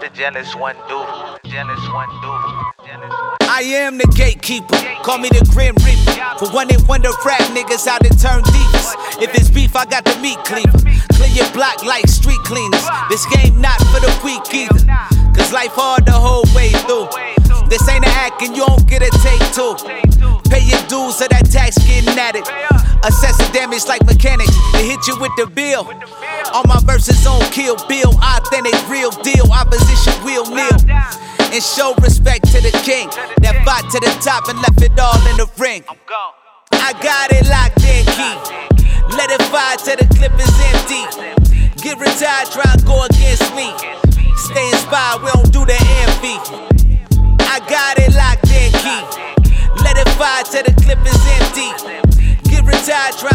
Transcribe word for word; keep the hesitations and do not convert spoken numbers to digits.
the jealous one do. Jealous one do. Jealous one. I am the gatekeeper, call me the Grim Reaper. For one and wonder rap niggas out and turn divas. If it's beef, I got the meat cleaver. Clear your block like street cleaners. This game not for the weak either, cause life hard the whole way through. This ain't an act and you don't get a take two. Pay your dues or that tax getting at it. Assess the damage like mechanics, they hit you with the bill. All my verses on Kill Bill, authentic, real deal. Opposition will kneel and show respect to the king that fought to the top and left it all in the ring. I got it locked in key. Let it fire till the clip is empty. Get retired, try and go against me. Stay inspired, we don't do the envy. I got it locked in key. Let it fire till the clip is empty. Get retired, try